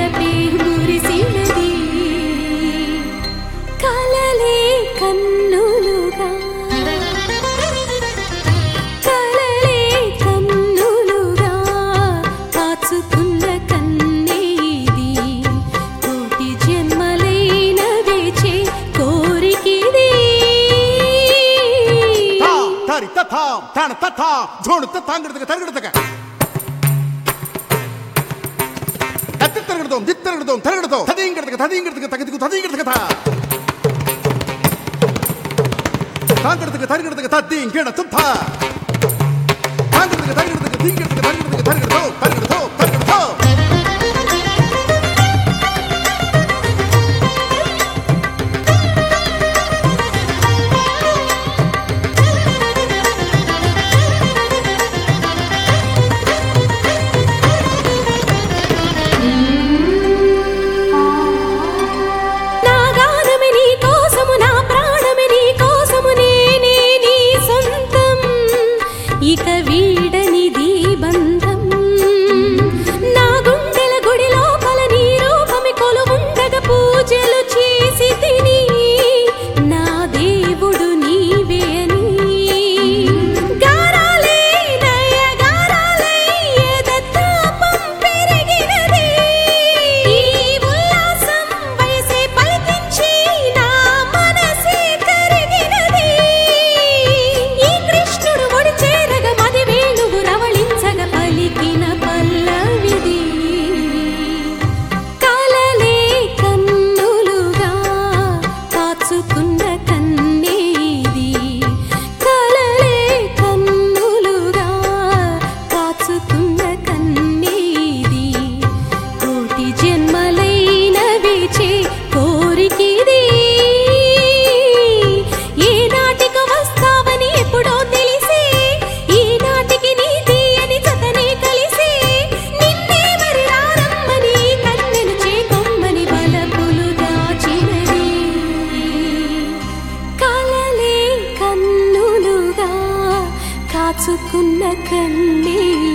వలపే మురిసినది కలలే కన్నులుగా కలలే కన్నులుగా కాచుకున్న కన్నేది కోటి జన్మలైన వేచే కోరికిది తారి తథా తాన తథా జోడు తథాంగడతక తరగడతక తత్తరగడతం దిత్తరగడతం తరగడతం తదీంగడతక తదీంగడతక తగదికు తదీంగడతక తా తాంగడతక తరగడతక తదీంగడతం తా తాంగడతక తరగడతక దీంగడతక తరగడతక తరగడతం తరగడతం తరగడతం ఇక వీడనిది బంధం నా గుండెల గుడి లోపల నీ రూపమి కొలువుండగా పూజలు చేసి తిని నా దేవుడు నీవే అని గారాలే నయగారాలే ఎదతాపం పెరిగినది ఈ ఉల్లాసం వయసే పలికించి నా మనసే కరిగినది ఈ కృష్ణుడు ఒడిచే పలికిన పల్లవిది కలలే కన్నులుగా కాచుకున్న కన్నేది కలలే కన్నులుగా కాచుకున్న కన్నేది కోటి జన్మలైన వేచే కోరికిది ఏ నాటికి వస్తావని ఎప్పుడో తెలిసే ఈనాటికి నీ తీయని జతనే కలిసి నిన్నే మరి రారమ్మని కన్నెను చేకొమ్మని బలపులు దాచినది కలలే కన్నులుగా కాచుకున్న కన్నే